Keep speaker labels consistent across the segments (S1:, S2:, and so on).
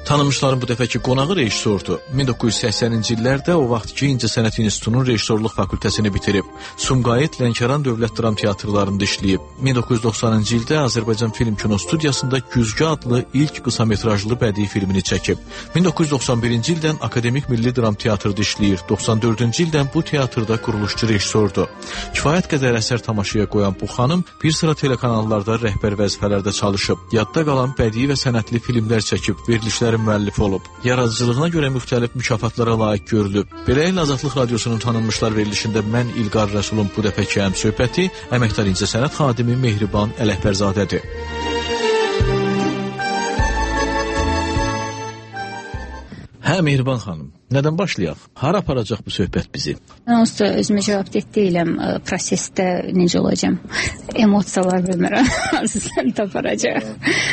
S1: Tanınmışların bu dəfəki qonağı rejissordur. 1980-ci illərdə o vaxtki İncəsənət İnstitutunun rejissorluq fakültəsini bitirib. Sumqayıt, Lənkəran Dövlət Dram Teatrlarında işləyib. 1990-cı ildə Azərbaycan Film Kino Studiyasında Güzgü adlı ilk qısametrajlı bədii filmini çəkib. 1991-ci ildən Akademik Milli Dram Teatrda işləyir. 94-cü ildən bu teatrda quruluşçu rejissordur. Kifayət qədər əsər tamaşaya qoyan bu xanım bir sıra telekanallarda rəhbər vəzifələrdə çalışıb. Yadda qalan bədii və sənətli filmlər çəkib, verilişlərin müəllifi olub. Yaradıcılığına görə müxtəlif mükafatlara layiq görülüb. Beləliklə Azadlıq Radiosunun tanınmışlar verilişində mən İlqar Rəsulun bu dəfəki həmsöhbəti əməkdar incəsənət xadimi Mehriban Ələkbərzadədir. Hə Mehriban xanım, nədən başlayaq? Hara aparacaq bu söhbət bizi?
S2: Mən onsuz da özümə cavab deyiləm, prosesdə necə olacam? Emosiyalar bilmirəm, hansısan taparacaq.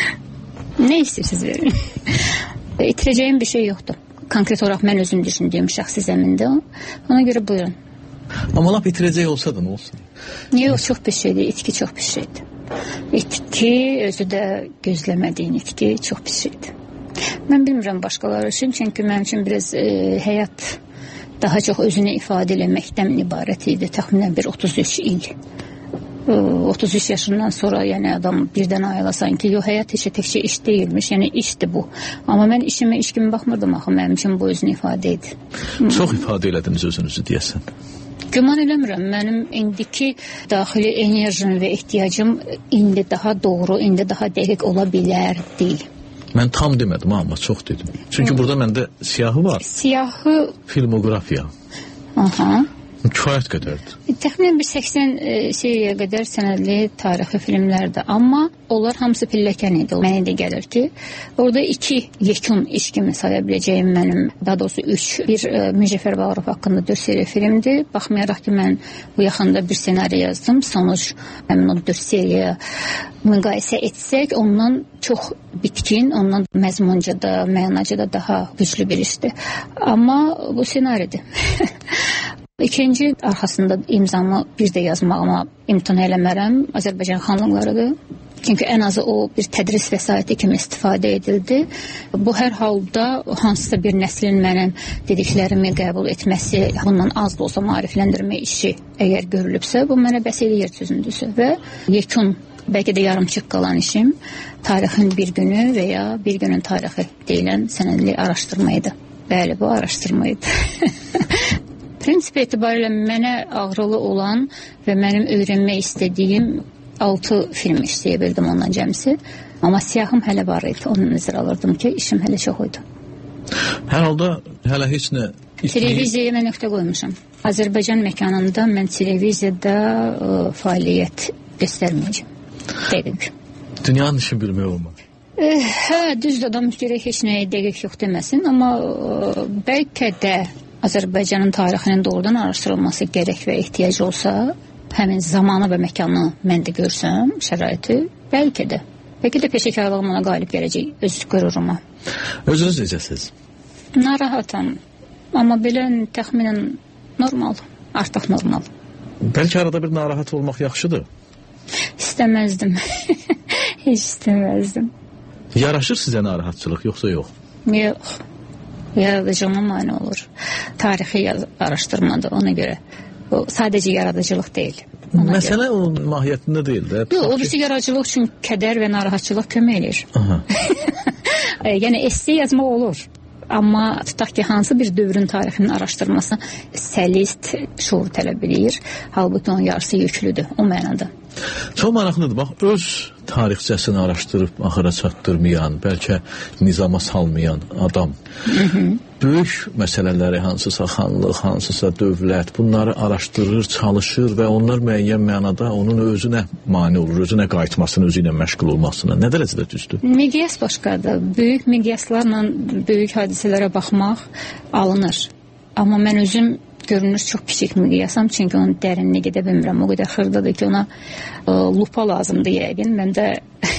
S2: Nə istəyirsiniz verin? İtirəcəyim bir şey yoxdur. Konkret olaraq mən özüm düşündüyüm şəxsi zəmində. Ona görə buyurun.
S1: Amma lap itirəcək olsa da nə olsun?
S2: Yox, çox bir şeydir. İtki çox bir şeydir. İtki, özü də gözləmədiyin itki çox bir şeydir. Mən bilmirəm başqaları üçün, çünki mənim üçün biraz həyat daha çox özünü ifadə eləməkdən ibarət idi. Təxminən bir 33 il. 33 yaşından sonra yəni adam birdən ayılasan ki, yox, həyat təkcə iş deyilmiş, yəni işdir bu. Amma mən işimə iş kimi baxmırdım axı, mənim üçün bu özünü ifadə idi.
S1: Çox ifadə elədiniz özünüzü deyəsən.
S2: Güman eləmirəm, mənim indiki daxili enerjim və ehtiyacım indi daha doğru, indi daha dəqiq ola bilərdi.
S1: Mən tam demədim, amma çox dedim. Çünki burada məndə siyahı var.
S2: Siyahı?
S1: Filmografiya.
S2: Aha.
S1: Kifayət qədərdir.
S2: Təxminən bir 80 seriyə qədər sənədli tarixi filmlərdir. Amma onlar hamısı pilləkən idi. Mənə də gəlir ki, orada 2 yekun iş kimi saya biləcəyim mənim, daha doğrusu 3. Bir Mücəffər Bağırov haqqında 4 seriya filmdir. Baxmayaraq ki, mən bu yaxında bir ssenari yazdım. Sonuç həmin o 4 seriya müqayisə etsək, ondan çox bitkin, ondan məzmunca da, mənaca da daha güclü bir işdir. Amma bu ssenaridir. İkinci arxasında imzamı bir də yazmağıma imtina eləmərəm. Azərbaycan xanlıqlarıdır. Çünki ən azı o bir tədris vəsaiti kimi istifadə edildi. Bu hər halda hansısa bir nəslin mənim dediklərimi qəbul etməsi, bundan az da olsa maarifləndirmə işi əgər görülübsə, bu mənə bəs eləyir düzündüsü. Və yekun, bəlkə də yarımçıq qalan işim tarixin bir günü və ya bir günün tarixi deyilən sənədli araşdırma idi. Bəli, bu araşdırma idi. Prinsip etibarilə mənə ağrılı olan və mənim öyrənmək istədiyim 6 film işləyə bildim ondan cəmsi. Amma siyahım hələ var idi. Onu nəzərə alırdım ki, işim hələ çox idi.
S1: Hər halda hələ heç nə...
S2: Televiziyaya mən nöqtə qoymuşam. Azərbaycan məkanında mən televiziyada fəaliyyət göstərməyəcəm. Dəqiq.
S1: Dünyanın işi bilmək olmaz.
S2: Hə, düzdür, adam gərək heç nəyə dəqiq yox deməsin. Amma bəlkə də Azərbaycanın tarixinin doğrudan araşdırılması gərək və ehtiyac olsa, həmin zamanı və məkanı mən də görsəm, şəraiti, bəlkə də peşəkarlığım ona qalib gələcək, öz qüruruma.
S1: Özünüz necəsiniz?
S2: Narahatam, amma belə təxminən normal, artıq normal.
S1: Bəlkə arada bir narahat olmaq yaxşıdır?
S2: İstəməzdim, heç istəməzdim.
S1: Yaraşır sizə narahatçılıq, yoxsa yox?
S2: Yox. Yaradıcılığa mane olur. Tarixi araşdırmadır ona görə. O sadəcə yaradıcılıq deyil.
S1: Məsələ onun mahiyyətində deyil də.
S2: Yox, o birisi yaradıcılıq üçün kədər və narahatçılıq kömək edir. Yəni esse yazmaq olur. Amma tutaq ki, hansı bir dövrün tarixinin araşdırması səlist, şuur tələb edir. Halbuki onun yarısı yüklüdür, o mənada.
S1: Çox maraqlıdır. Bax, öz tarixçəsini araşdırıb axıra çatdırmayan, bəlkə nizama salmayan adam böyük məsələləri, hansısa xanlıq, hansısa dövlət, bunları araşdırır, çalışır və onlar müəyyən mənada onun özünə mane olur, özünə qayıtmasını, özü ilə məşğul olmasına. Nə dərəcədə düzdür?
S2: Miqyas başqadır. Böyük miqyaslarla böyük hadisələrə baxmaq alınır. Amma mən özüm görünür çox kiçik miqyasam, çünki onun dərinliyə gedə bilmirəm. O qədər xırdadır ki, ona lupa lazımdır yəqin. Mən də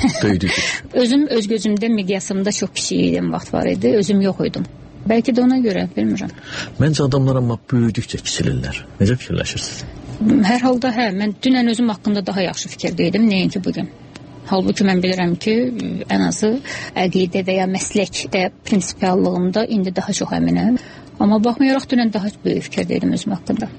S2: özüm öz gözümdə miqyasımda çox kiçik idim, vaxt var idi, özüm yox idim. Bəlkə də ona görə, bilmirəm.
S1: Məncə adamlar amma böyüdükcə kiçilirlər. Necə fikirləşirsiniz?
S2: Hər halda mən dünən özüm haqqında daha yaxşı fikirdəydim, nəinki bugün. Halbuki mən bilirəm ki, ən azı əqidə və ya məsləkdə prinsipiallığımda indi daha çox əminəm. Amma baxmayaraq dünən daha böyük fikir deyirəm özüm haqqında.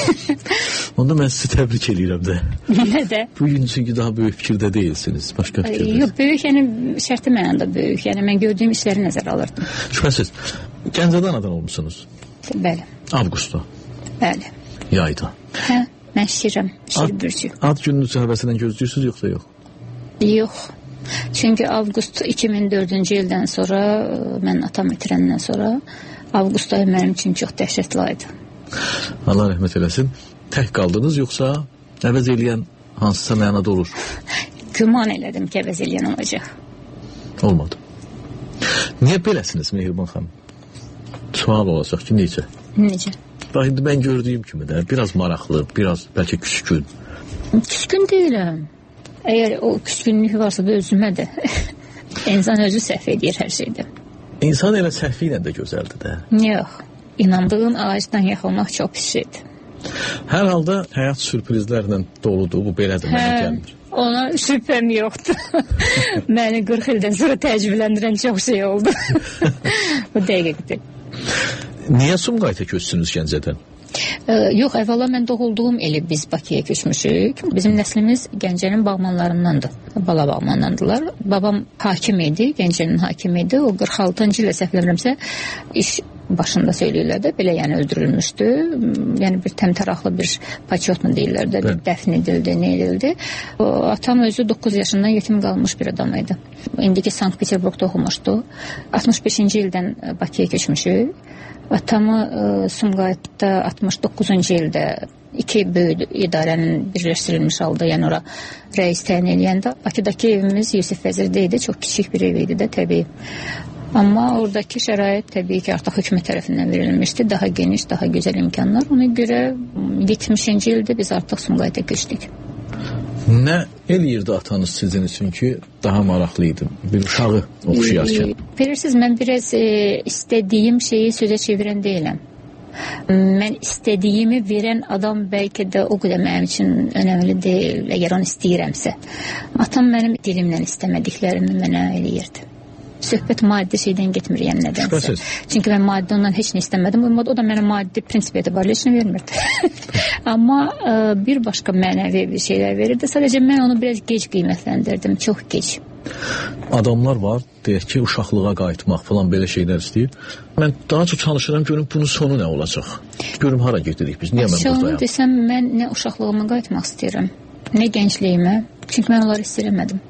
S1: Onda mən sizi təbrik edirəm də.
S2: Nədə?
S1: Bugün çünki daha böyük fikirdə deyilsiniz, başqa fikirdə.
S2: Yox, böyük, yəni şərti mənada böyük. Yəni mən gördüyüm işləri nəzərə alırdım.
S1: Şübhəsiz. Gəncədə anadan olmusunuz?
S2: Bəli.
S1: Avqustda?
S2: Bəli.
S1: Yayda?
S2: Hə, mən şiirəm, şiir bürcü.
S1: Ad gününüzü həvəsindən gözləyirsiniz, yoxsa yox?
S2: Yox. Çünki avqust 2004-cü ildən sonra, mən atam itirəndən sonra, avqust ayı mənim üçün çox dəhşətli aydı.
S1: Allah rəhmət eləsin. Tək qaldınız, yoxsa əvəz eləyən hansısa mənada olur?
S2: Güman elədim ki, əvəz eləyən olacaq.
S1: Olmadı. Niyə beləsiniz Mehriban xanım? Sual olacaq ki, necə?
S2: Necə?
S1: Bax, indi mən gördüyüm kimi də, biraz maraqlı, biraz bəlkə küskün.
S2: Küskün deyiləm. Əgər o küskünlük varsa da özümə də. İnsan özü səhv edir hər şeydə.
S1: İnsan elə səhvi ilə də gözəldir də.
S2: Yox. İnandığın ağacdan yaxılmaq çox pis şeydir.
S1: Hər halda həyat sürprizlərlə doludur, bu belədir, mənə gəlmir.
S2: Ona şübhəm yoxdur. Məni 40 ildən sonra təcrübələndirən çox şey oldu. Bu dəqiqdir.
S1: Niyə Sumqayıta köçsünüz Gəncədən?
S2: Yox, əvvəla mən doğulduğum eli biz Bakıya köçmüşük. Bizim nəslimiz Gəncənin bağmanlarındandır. Bala bağmandandılar. Babam hakim idi, Gəncənin hakimi idi. O 46-cı ilə səhvləmirəmsə iş başında söyləyirlər də, belə yəni öldürülmüşdü. Yəni bir təmtəraqlı bir paçot mu deyirlər də, bir dəfn edildi, nə edildi. Atam özü 9 yaşından yetim qalmış bir adam idi. İndiki Sankt-Peterburgda oxumuşdu. 65-ci ildən Bakıya köçmüşük. Atamı Sumqayıtda 69-cu ildə iki böyük idarənin birləşdirilmiş halda, yəni ora rəis təyin eləyəndə Bakıdakı evimiz Yusif Vəzirdə idi, çox kiçik bir ev idi də təbii. Amma oradakı şərait təbii ki, artıq hökumət tərəfindən verilmişdi, daha geniş, daha gözəl imkanlar. Ona görə 70-ci ildə biz artıq Sumqayıta köçdük.
S1: Nə eləyirdi atanız sizin üçün ki, daha maraqlı idi bir uşağı oxşayarkən?
S2: Bilirsiniz, mən biraz istədiyim şeyi sözə çevirən deyiləm. Mən istədiyimi verən adam bəlkə də o qədər mənim üçün önəmli deyil, əgər onu istəyirəmsə. Atam mənim dilimlə istəmədiklərimi mənə eləyirdi. Söhbət maddi şeydən getmir, yəni nədənsə. Çünki mən maddi ondan heç nə istəmədim. O da mənə maddi prinsip etibarilə heç nə vermirdi. Amma bir başqa mənəvi bir şeylər verirdi. Sadəcə mən onu biraz gec qiymətləndirdim, çox gec.
S1: Adamlar var, deyək ki, uşaqlığa qayıtmaq falan belə şeylər istəyir. Mən daha çox çalışıram, görüm bunun sonu nə olacaq? Görüm hara gedirik biz, niyə mən buradayam?
S2: Şunu desəm, mən nə uşaqlığıma qayıtmaq istəyirəm, nə gəncliyimə. Çünki mən onları istəyirəmədim.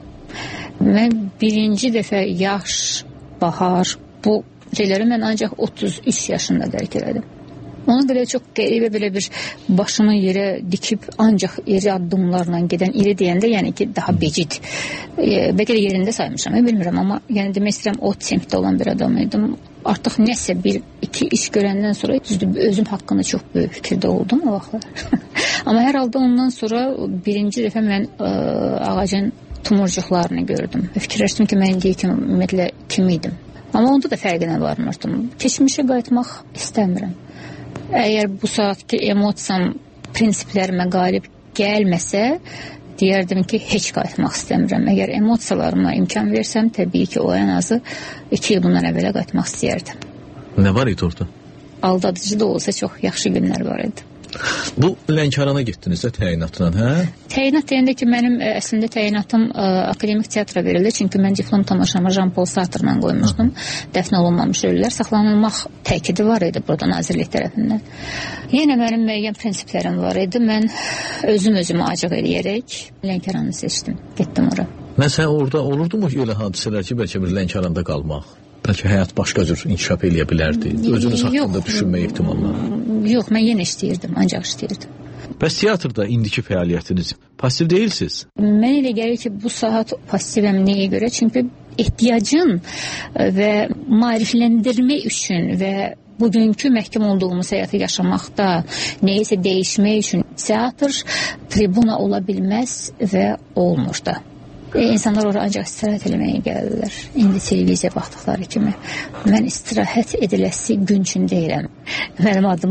S2: Mən birinci dəfə yaş, bahar, bu şeyləri mən ancaq 33 yaşında dərk elədim. Ona görə çox qəribə belə bir başını yerə dikib ancaq iri addımlarla gedən, iri deyəndə yəni ki daha becid. Bəlkə də yerində saymışam, bilmirəm, amma yəni demək istəyirəm o tempdə olan bir adam idim. Artıq nəsə bir, iki iş görəndən sonra özüm haqqında çox böyük fikirdə oldum o vaxtlar. Amma hər halda ondan sonra birinci dəfə mən ağacın tumurcuqlarını gördüm. Fikirləşdim ki, mən indiyə kimi ümumiyyətlə kim idim. Amma onda da fərqinə varmırdım. Keçmişə qayıtmaq istəmirəm. Əgər bu saatki emosiyam prinsiplərimə qalib gəlməsə, deyərdim ki, heç qayıtmaq istəmirəm. Əgər emosiyalarıma imkan versəm, təbii ki, o ən azı 2 il bundan əvvələ qayıtmaq istəyərdim.
S1: Nə var idi orada?
S2: Aldadıcı da olsa çox yaxşı günlər var idi.
S1: Bu Lənkərana getdiniz də təyinatla, hə?
S2: Təyinat deyəndə ki, mənim əslində təyinatım akademik teatra verildi. Çünki mən diplom tamaşamı Jean-Paul Sartrla qoymuşdum. Dəfn olunmamış ölülər. Saxlanılmaq təkidi var idi burada nazirlik tərəfindən. Yenə mənim müəyyən prinsiplərim var idi. Mən özümü acıq eləyərək Lənkəranı seçdim. Getdim ora.
S1: Məsələn, orada olurdu mu elə hadisələr ki, bəlkə bir Lənkəranda qalmaq? Bəlkə həyat başqa cür inkişaf eləyə bilərdi. Özünüz haqqında düşünmək ehtimalları.
S2: Yox, mən yenə işləyirdim, ancaq işləyirdim.
S1: Bəs teatrda indiki fəaliyyətiniz passiv deyilsiniz?
S2: Mən elə gəlir ki, bu saat passivəm nəyə görə? Çünki ehtiyacın və maarifləndirmə üçün və bugünkü məhkum olduğumuz həyatı yaşamaqda nəyisə dəyişmək üçün teatr tribuna ola bilməz və olmur da. İnsanlar oraya ancaq istirahət eləməyə gəlirlər. İndi televiziya baxdıqları kimi. Mən istirahət ediləsi gün üçün deyirəm. Mənim adımın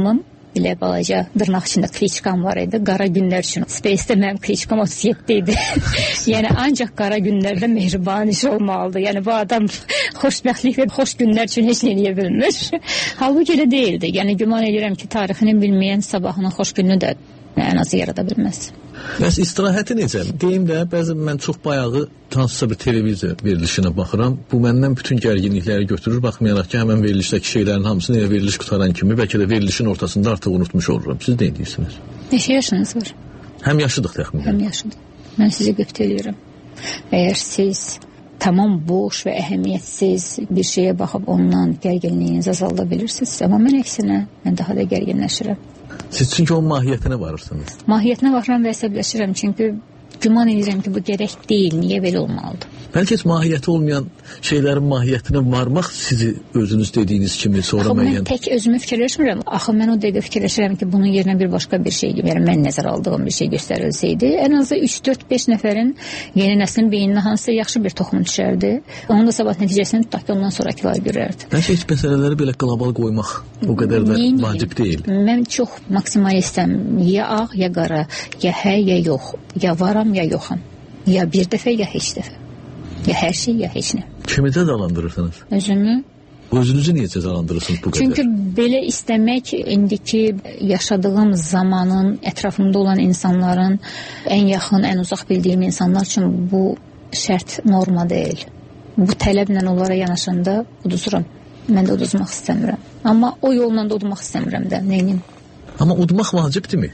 S2: Belə balaca dırnaq içində kliçkam var idi. Qara günlər üçün. Space-də mənim kliçkam 37 idi. Yəni ancaq qara günlərdə mehriban iş olmalıdır. Yəni bu adam xoşbəxtlik və xoş günlər üçün heç nə eləyə bilmir. Halbuki elə deyildi. Yəni güman edirəm ki, tarixini bilməyən sabahının xoş gününü də ən azı yarada bilməz.
S1: Bəs istirahəti necə? Deyim də, bəzən mən çox bayağı hansısa bir televizor verilişinə baxıram. Bu məndən bütün gərginlikləri götürür, baxmayaraq ki, həmən verilişdəki şeylərin hamısını elə veriliş qutaran kimi, bəlkə də verilişin ortasında artıq unutmuş olurum. Siz nə deyirsiniz?
S2: Neçə yaşınız var?
S1: Həm yaşıdıq təxminən.
S2: Həm yaşıdıq. Mən sizi qebt edirəm. Əgər siz tamam boş və əhəmiyyətsiz bir şeyə baxıb ondan gərginliyinizi azalda bilirsiniz, amma mən əksinə, mən daha da gərginləşirəm.
S1: Siz çünki onun mahiyyətinə varırsınız.
S2: Mahiyyətinə baxıram və əsəbləşirəm, çünki güman edirəm ki, bu gərək deyil, niyə belə olmalıdır?
S1: Bəlkə heç mahiyyəti olmayan şeylərin mahiyyətinə varmaq sizi özünüz dediyiniz kimi sonra müəyyən...
S2: Mən tək özümü fikirləşmirəm. Axı mən o dəqiqə fikirləşirəm ki, bunun yerinə bir başqa bir şey, yəni mən nəzər aldığım bir şey göstərilsəydi, ən azı 3-4-5 nəfərin yeni nəslin beyninə hansısa yaxşı bir toxum düşərdi. Onun da sabah nəticəsini tutaq ki, ondan sonrakılar görərdi.
S1: Bəlkə heç məsələləri belə qlobal qoymaq o qədər də vacib deyil.
S2: Mən çox maksimalistəm. Ya ağ, ya qara, ya hə, ya yox. Ya varam, ya yoxam. Ya bir dəfə, ya heç dəfə. Ya hər şey, ya heç nə.
S1: Kimi cəzalandırırsınız?
S2: Özümü.
S1: Özünüzü niyə cəzalandırırsınız bu qədər?
S2: Çünki belə istəmək indiki yaşadığım zamanın, ətrafımda olan insanların, ən yaxın, ən uzaq bildiyim insanlar üçün bu şərt norma deyil. Bu tələblə onlara yanaşanda uduzuram. Mən də uduzmaq istəmirəm. Amma o yolla da udmaq istəmirəm də. Neynim?
S1: Amma udmaq vacibdirmi?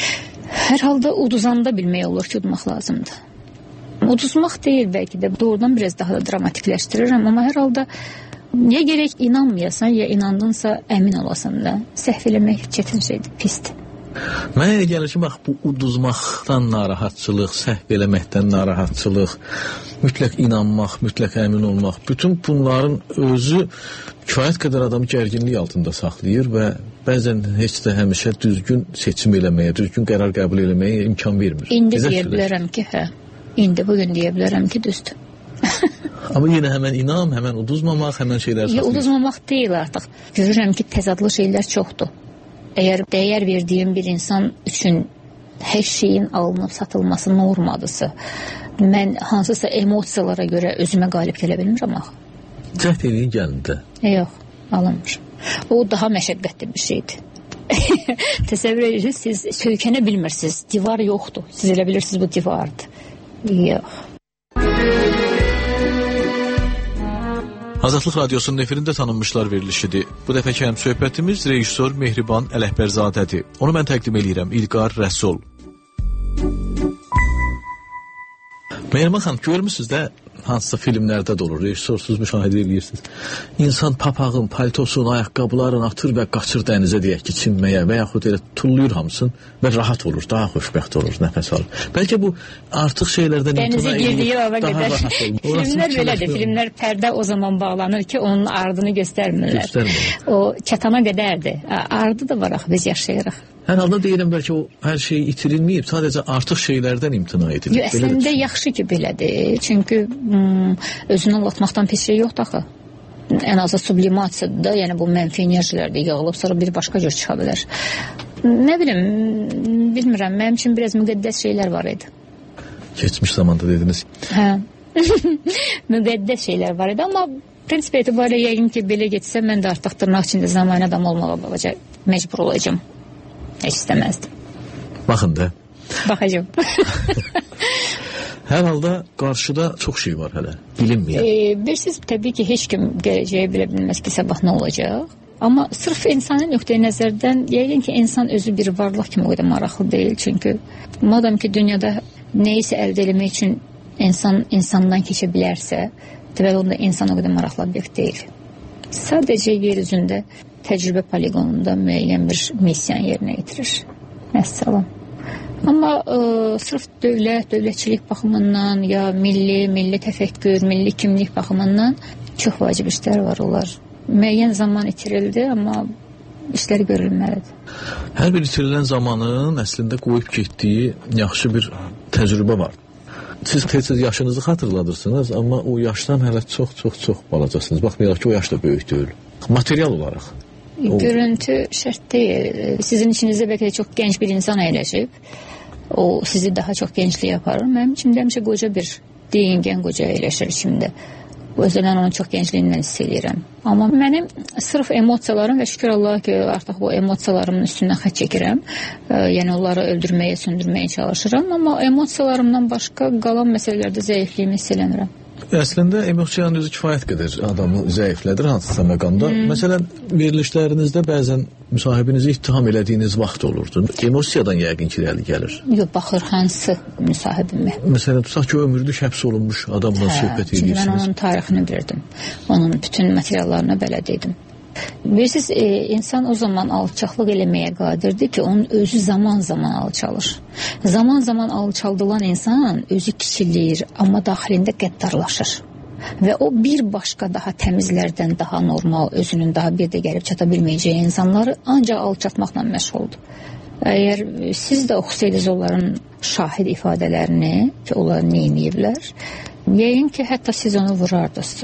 S2: Hər halda uduzanda bilmək olur ki, udmaq lazımdır. Uduzmaq deyil bəlkə də, doğrudan biraz daha da dramatikləşdirirəm, amma hər halda ya gərək inanmayasan, ya inandınsa əmin olasan da. Səhv eləmək çətin şeydir, pisdir.
S1: Mənə elə gəlir ki, bax, bu uduzmaqdan narahatçılıq, səhv eləməkdən narahatçılıq, mütləq inanmaq, mütləq əmin olmaq, bütün bunların özü kifayət qədər adamı gərginlik altında saxlayır və bəzən heç də həmişə düzgün seçim eləməyə, düzgün qərar qəbul eləməyə imkan vermir.
S2: İndi deyə bilərəm ki, hə. İndi bugün deyə bilərəm ki, düzdür.
S1: Amma yenə həmən inam, həmən uduzmamaq, həmən şeylər saxlayır.
S2: Uduzmamaq deyil artıq. Görürəm ki, təzadlı şeylər çoxdur. Əgər dəyər verdiyim bir insan üçün hər şeyin alınıb satılması normadırsa, mən hansısa emosiyalara görə özümə qalib gələ bilmirəm axı.
S1: Cəhd eləyin gəlin də.
S2: Yox, alınmır. O daha məşəqqətli bir şeydir. Təsəvvür edirsiniz, siz söykənə bilmirsiniz. Divar yoxdur. Siz elə bilirsiniz bu divardır. Yox.
S1: Azadlıq Radiosunun efirində tanınmışlar verilişidir. Bu dəfəki həmsöhbətimiz rejissor Mehriban Ələkbərzadədir. Onu mən təqdim edirəm, İlqar Rəsul. Mehriban xanım, görmüsünüz də hansısa filmlərdə də olur, rejissorsuz müşahidə edirsiniz. İnsan papağın, paltosun, ayaqqabıların atır və qaçır dənizə deyək ki, çinməyə və yaxud elə tulluyur hamısın və rahat olur, daha xoşbəxt olur, nəfəs alır. Bəlkə bu artıq şeylərdən
S2: dənizə girdiyi ova qədər. Filmlər belədir, filmlər pərdə o zaman bağlanır ki, onun ardını göstərmirlər. O çatana qədərdir. Ardı da var axı, biz yaşayırıq.
S1: Hər halda deyirəm, bəlkə o hər şey itirilməyib, sadəcə artıq şeylərdən imtina edilir.
S2: Əslində yaxşı ki, belədir. Çünki özünü anlatmaqdan pis şey yoxdur axı. Ən azı sublimasiyadır da, yəni bu mənfi enerjilərdir, yığılıb sonra bir başqa cür çıxa bilər. Nə bilim, bilmirəm, mənim üçün biraz müqəddəs şeylər var idi.
S1: Keçmiş zamanda dediniz.
S2: Hə, müqəddəs şeylər var idi, amma prinsip etibarilə yəqin ki, belə getsə, mən də artıq dırnaq içində zamanə adam olmağa məcbur olacağım. Heç istəməzdim.
S1: Baxın da.
S2: Baxacağım.
S1: Hər halda qarşıda çox şey var hələ, bilinməyən.
S2: Bilirsiniz, təbii ki, heç kim gələcəyi bilə bilməz ki, sabah nə olacaq. Amma sırf insani nöqteyi nəzərdən, yəqin ki, insan özü bir varlıq kimi o qədər maraqlı deyil. Çünki madam ki, dünyada nəyisə əldə eləmək üçün insandan keçə bilərsə, deməli onda insan o qədər maraqlı obyekt deyil. Sadəcə yer üzündə təcrübə poligonunda müəyyən bir missiyan yerinə yetirir. Məsələn. Amma sırf dövlətçilik baxımından ya milli təfəkkür, milli kimlik baxımından çox vacib işlər var onlar. Müəyyən zaman itirildi, amma işlər görülməlidir.
S1: Hər bir itirilən zamanın əslində qoyub getdiyi yaxşı bir təcrübə var. Siz tez-tez yaşınızı xatırladırsınız, amma o yaşdan hələ çox balacasınız. Baxmayaraq ki, o yaş da böyük deyil. Material olaraq.
S2: Görüntü şərt deyil. Sizin içinizdə bəlkə də çox gənc bir insan əyləşib. O sizi daha çox gəncliyə aparır. Mənim içimdə həmişə qoca bir deyingən qoca əyləşir içimdə. O yüzden onu çox gəncliyindən hiss edirəm. Amma mənim sırf emosiyalarım və şükür Allah ki, artıq bu emosiyalarımın üstündən xət çəkirəm. Yəni onları öldürməyə, söndürməyə çalışıram. Amma emosiyalarımdan başqa qalan məsələlərdə zəifliyimi hiss eləmirəm.
S1: Əslində emosiyanın özü kifayət qədər adamı zəiflədir hansısa məqamda. Məsələn, verilişlərinizdə bəzən müsahibinizi ittiham elədiyiniz vaxt olurdu. Emosiyadan yəqin ki, irəli gəlir.
S2: Yox, baxır hansı müsahibimə.
S1: Məsələn, tutaq ki, ömürlük həbs olunmuş adamla söhbət edirsiniz.
S2: Çünki mən onun tarixini bilirdim. Onun bütün materiallarına bələd idim. Bilirsiniz, insan o zaman alçaqlıq eləməyə qadirdir ki, onun özü zaman-zaman alçalır. Zaman-zaman alçaldılan insan özü kiçilir, amma daxilində qəddarlaşır. Və o bir başqa daha təmizlərdən daha normal, özünün daha bir də gəlib çata bilməyəcəyi insanları ancaq alçatmaqla məşğuldur. Əgər siz də oxusaydınız onların şahid ifadələrini ki, onlar neyniyiblər, yəqin ki, hətta siz onu vurardınız.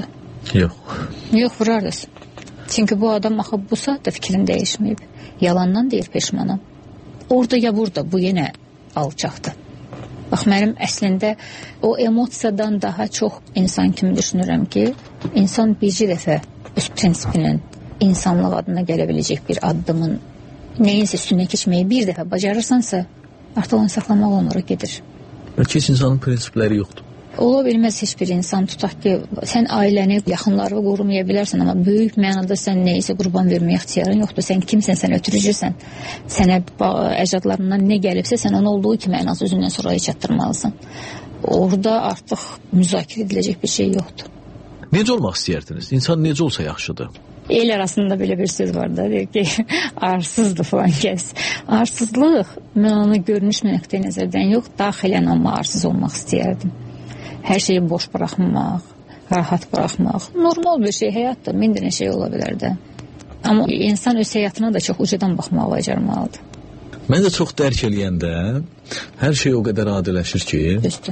S2: Yox, vurardınız. Çünki bu adam axı bu saatda fikrini dəyişməyib. Yalandan deyir peşmanam. Orada ya burada bu yenə alçaqdır. Bax, mənim əslində o emosiyadan daha çox insan kimi düşünürəm ki, insan bircə dəfə öz prinsipinin insanlıq adına gələ biləcək bir addımın nəyinsə üstündən keçməyi bir dəfə bacarırsansa, artıq onu saxlamaq olmur, gedir.
S1: Bəlkə heç insanın prinsipləri yoxdur.
S2: Ola bilməz heç bir insan, tutaq ki, sən ailəni, yaxınlarını qorumaya bilərsən, amma böyük mənada sən neysə qurban verməyə ixtiyarın yoxdur. Sən kimsən, sən ötürücüsən. Sənə əcdadlarından nə gəlibsə, sən onu olduğu kimi ən az özündən sonra çatdırmalısan. Orada artıq müzakirə ediləcək bir şey yoxdur.
S1: Necə olmaq istəyirdiniz? İnsan necə olsa yaxşıdır?
S2: El arasında belə bir söz var da, deyir ki, arsızdır falan kəs. Arsızlıq, mən onu görünüş nöqteyi nəzərdən yox, daxilən amma arsız olmaq istəyərdim. Hər şeyi boş buraxmaq, rahat buraxmaq. Normal bir şey, həyatdır, min dənə şey ola bilər də. Amma insan öz həyatına da çox ucadan baxmağa bacarmalıdır.
S1: Məncə çox dərk eləyəndə hər şey o qədər adiləşir ki,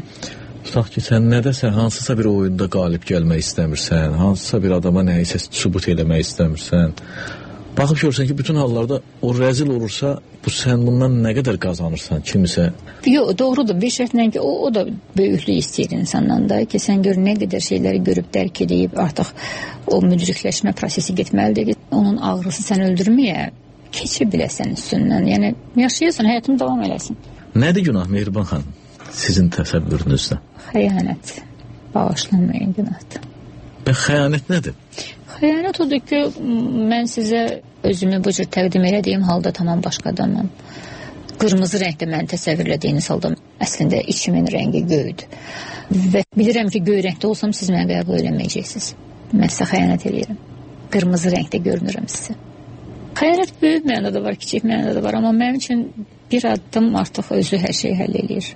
S1: tutaq ki, sən nədəsə, hansısa bir oyunda qalib gəlmək istəmirsən, hansısa bir adama nəyisə sübut eləmək istəmirsən. Baxıb görürsən ki, bütün hallarda o rəzil olursa, sən bundan nə qədər qazanırsan kimisə?
S2: Yox, doğrudur. Bir şərtlə ki, o da böyüklük istəyir insandan da ki, sən gör nə qədər şeyləri görüb, dərk edib, artıq o müdrikləşmə prosesi getməlidir ki, onun ağrısı sən öldürməyə keçə biləsən üstündən. Yəni, yaşayırsan, həyatını davam eləsin.
S1: Nədir günah, Mehriban xanım, sizin təsəvvürünüzdə?
S2: Xəyanət. Bağışlanmayın günahdır.
S1: Və xəyanət nədir?
S2: Xəyanət odur ki, mən sizə özümü bu cür təqdim elədiyim halda tamam başqa adamım. Qırmızı rəngdə məni təsəvvürlədiyiniz halda əslində içimin rəngi göydür. Və bilirəm ki, göy rəngdə olsam siz mənə qəbul eləməyəcəksiniz. Mən sizə xəyanət edirəm. Qırmızı rəngdə görünürəm sizə. Xəyanət böyük mənada var, kiçik mənada var, amma mənim üçün bir addım artıq özü hər şeyi həll eləyir.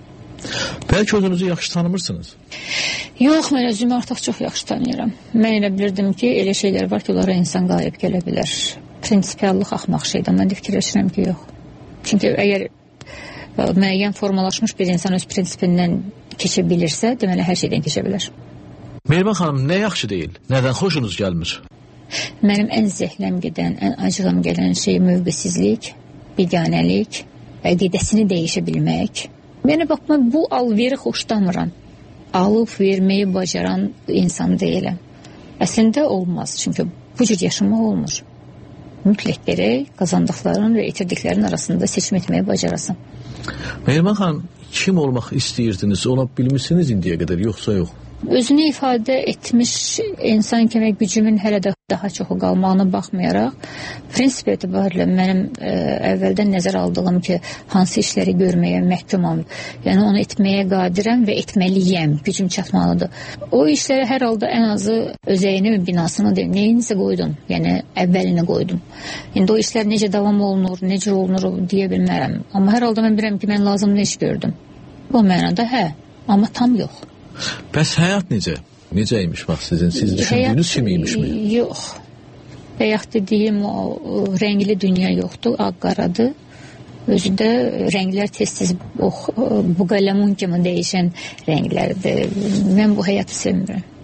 S1: Bəlkə özünüzü yaxşı tanımırsınız?
S2: Yox, mən özümü artıq çox yaxşı tanıyıram. Mən elə bilirdim ki, elə şeylər var ki, onlara insan qalib gələ bilər. Prinsipiallıq axmaq şeydir, mən də fikirləşirəm ki, yox. Çünki əgər müəyyən formalaşmış bir insan öz prinsipindən keçə bilirsə, deməli hər şeydən keçə bilər.
S1: Mehriban xanım, nə yaxşı deyil? Nədən xoşunuz gəlmir?
S2: Mənim ən zəhləm gedən, ən acığım gələn şey mövqesizlik, biganəlik, əqidəsini dəyişə bilmək. Yəni, bax, mən bu alveri xoşlamıram. Alıb verməyi bacaran insan deyiləm. Əslində olmaz, çünki bu cür yaşamaq olmur. Mütləq gərək qazandıqların və itirdiklərin arasında seçim etməyi bacarasan.
S1: Mehriban xanım, kim olmaq istəyirdiniz? Ola bilmişsiniz indiyə qədər, yoxsa yox?
S2: Özünü ifadə etmiş insan kimi gücümün hələ də daha çoxu qalmağına baxmayaraq, prinsip etibarilə mənim əvvəldən nəzər aldığım ki, hansı işləri görməyə məhkumam, yəni onu etməyə qadirəm və etməliyəm, gücüm çatmalıdır. O işləri hər halda ən azı özəyini və binasını deyim, neyinsə qoydum, yəni əvvəlinə qoydum. İndi o işlər necə davam olunur, necə olunur deyə bilmərəm. Amma hər halda mən bilirəm ki, mən lazımlı iş gördüm. Bu mənada hə, amma tam yox.
S1: Bəs həyat necə? Necə imiş bax sizin? Siz düşündüyünüz kimi imiş mi?
S2: Yox. Bayaq dediyim o rəngli dünya yoxdur, ağ-qaradır. Özü də rənglər tez-tez bu qələmun kimi dəyişən rənglərdir. Mən bu həyatı sevmirəm.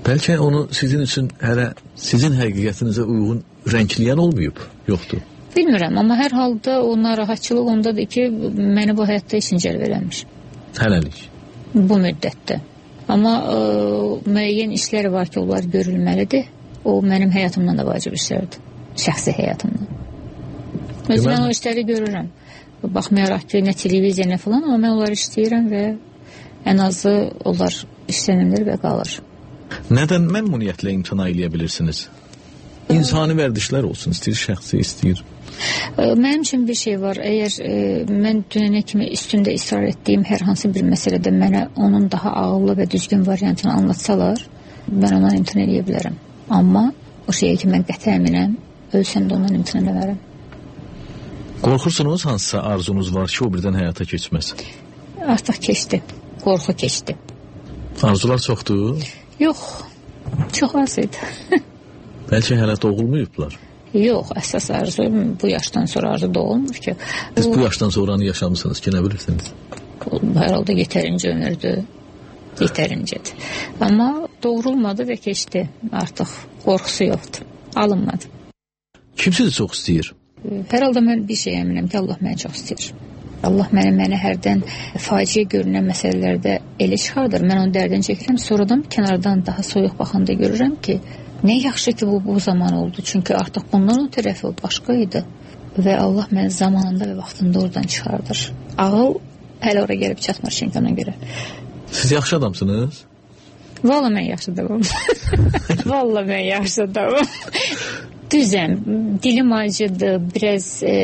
S1: Bəlkə onu sizin üçün hələ sizin həqiqətinizə uyğun rəngləyən olmayıb, yoxdur?
S2: Bilmirəm, amma hər halda o narahatçılıq ondadır ki, məni bu həyatda heç incəl verəmiş.
S1: Hələlik.
S2: Bu müddətdə. Amma müəyyən işlər var ki, onlar görülməlidir. O mənim həyatımdan da vacib işlərdir. Şəxsi həyatımdan. Mən o işləri görürəm. Baxmayaraq ki, nə televiziya, nə falan, amma mən onları işləyirəm və ən azı onlar işlənilır və qalır.
S1: Nədən məmnuniyyətlə imtina eləyə bilirsiniz? İnsani vərdişlər olsun, istəyir şəxsi, istəyir.
S2: Mənim üçün bir şey var. Əgər mən dünənə kimi üstündə israr etdiyim hər hansı bir məsələdə mənə onun daha ağıllı və düzgün variantını anlatsalar, mən ondan imtina eləyə bilərəm. Amma o şeyə ki, mən qəti əminəm, ölsəm də ondan imtina eləmərəm.
S1: Qorxursunuz, hansısa arzunuz var ki, o birdən həyata keçməz?
S2: Artıq keçdi. Qorxu keçdi.
S1: Arzular çoxdur?
S2: Yox, çox az idi.
S1: Bəlkə hələ doğulmayıblar?
S2: Yox, əsas arzu bu yaşdan sonra arzu doğulmur ki.
S1: Siz bu yaşdan sonranı yaşamısınız ki, nə bilirsiniz?
S2: Hər halda yetərincə ömürdür. Yetərincədir. Amma doğrulmadı və keçdi. Artıq qorxusu yoxdur. Alınmadı.
S1: Kim sizi çox istəyir?
S2: Hər halda mən bir şey əminəm ki, Allah məni çox istəyir. Allah mənə hərdən faciə görünən məsələlərdə elə çıxardır. Mən onun dərdini çəkirəm. Sonradan kənardan daha soyuq baxanda görürəm ki, nə yaxşı ki, bu zaman oldu. Çünki artıq bundan o tərəfi başqa idi. Və Allah məni zamanında və vaxtında oradan çıxardır. Ağıl hələ oraya gəlib çatmır çünki ona görə.
S1: Siz yaxşı adamsınız?
S2: Valla mən yaxşı adamım. Valla mən yaxşı adamım. Düzəm, dilim acıdır, biraz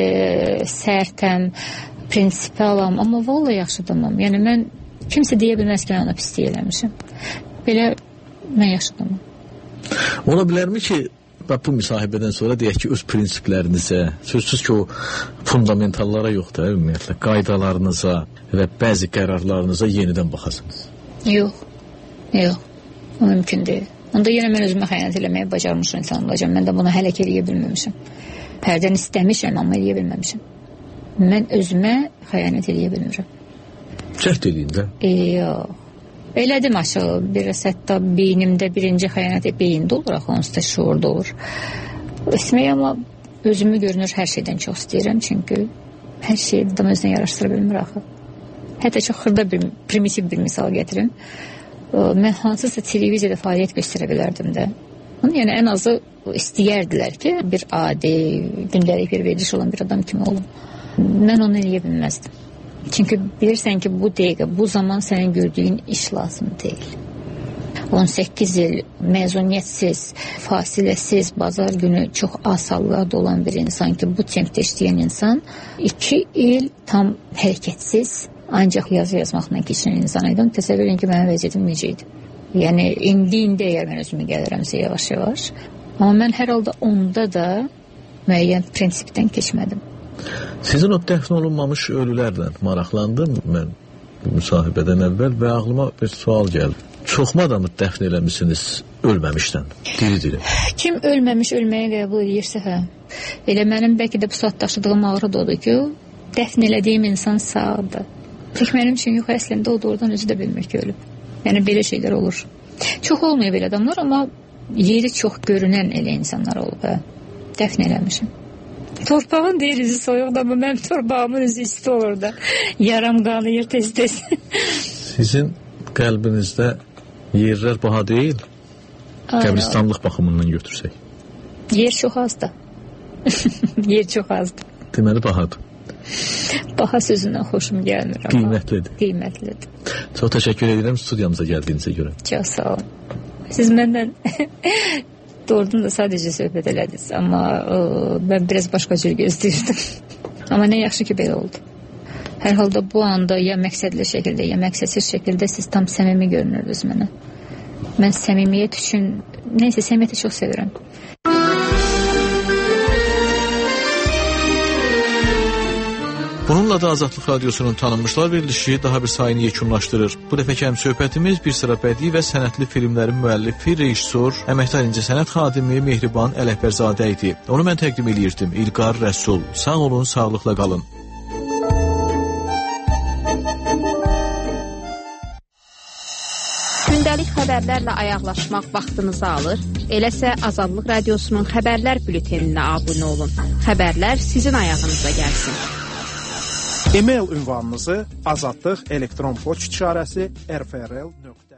S2: sərtəm, prinsipalam, amma valla yaxşı adamım. Yəni mən kimsə deyə bilməz ki, mən ona pislik eləmişim. Belə mən yaxşı adamım.
S1: Ola bilərmi ki, bu müsahibədən sonra deyək ki, öz prinsiplərinizə, sözsüz ki, o fundamentallara yox da, ümumiyyətlə, qaydalarınıza və bəzi qərarlarınıza yenidən baxasınız?
S2: Yox, o mümkün deyil. Onda yenə mən özümə xəyanət eləməyə bacarmış insan olacağım. Mən də bunu hələ ki, eləyə bilməmişim. Hərdən istəmişəm, amma eləyə bilməmişim. Mən özümə xəyanət eləyə bilmirəm.
S1: Cəhd eləyin də.
S2: Yox. Elədim aşağı, biraz hətta beynimdə birinci xəyanət beyində olur, onsuz da şuurda olur. Etmək, amma özümü görünür hər şeydən çox istəyirəm, çünki hər şeyi adam özünə yaraşdıra bilmir axı. Hətta çox xırda bir primitiv bir misal gətirim. Mən hansısa televiziyada fəaliyyət göstərə bilərdim də. Yəni ən azı istəyərdilər ki, bir adi, gündəlik bir veriliş olan bir adam kimi olum. Mən onu eləyə bilməzdim. Çünki bilirsən ki, bu dəqiqə, bu zaman sənin gördüyün iş lazım deyil. 18 il məzuniyyətsiz, fasiləsiz, bazar günü çox asallarda olan bir insan ki, bu tempdə işləyən insan 2 il tam hərəkətsiz, ancaq yazı yazmaqla keçinən insan idim. Təsəvvür edin ki, mənim vəziyyətim necə idi. Yəni, indi əgər mən özümü gəlirəmsə yavaş-yavaş. Amma mən hər halda onda da müəyyən prinsipdən keçmədim.
S1: Sizin o dəfn olunmamış ölülərlə maraqlandım mən müsahibədən əvvəl və ağlıma bir sual gəldi. Çoxmu adamı dəfn eləmişsiniz ölməmişdən, diri-diri? Kim
S2: ölməmiş ölməyə qəbul edirsə, hə. Elə mənim bəlkə də bu saat daşıdığım ağrı da odur ki, dəfn elədiyim insan sağdır. Tək mənim üçün yox, əslində o doğrudan özü də bilmir ki, ölüb. Yəni, belə şeylər olur. Çox olmuyor belə adamlar, amma yeri çox görünən elə insanlar olub, hə. Dəfn eləmişim. Torpağın deyir izi soyuqda, amma mənim torpağımın izi isti olur da. Yaram qanıyır tez-tez.
S1: Sizin qəlbinizdə yerlər baha deyil? Qəbristanlıq baxımından götürsək.
S2: Yer çox azdır. Yer çox azdır.
S1: Deməli bahadır.
S2: Baha sözündən xoşum gəlmir.
S1: Qiymətlidir.
S2: Qiymətlidir.
S1: Çox təşəkkür edirəm studiyamıza gəldiyinizə görə.
S2: Çox sağ olun. Siz məndən doğrudan da sadəcə söhbət elədiniz, amma mən biraz başqa cür gözləyirdim. Amma nə yaxşı ki, belə oldu. Hər halda bu anda ya məqsədli şəkildə, ya məqsədsiz şəkildə siz tam səmimi görünürdünüz mənə. Mən səmimiyyət üçün, neysə, səmimiyyəti çox sevirəm.
S1: Bununla da Azadlıq Radiosunun tanınmışlar verilişi daha bir sayını yekunlaşdırır. Bu dəfəki həmsöhbətimiz bir sıra bədii və sənətli filmlərin müəllifi, rejissor, əməkdar incəsənət xadimi Mehriban Ələkbərzadə idi. Onu mən təqdim edirdim. İlqar Rəsul. Sağ olun, sağlıqla qalın.
S3: Gündəlik xəbərlərlə ayaqlaşmaq vaxtınızı alır. Eləsə Azadlıq Radiosunun xəbərlər bülteninə abunə olun. Xəbərlər sizin ayağınıza gəlsin. E-mail ünvanınızı azadlıq elektron poçt işarəsi rfrl.com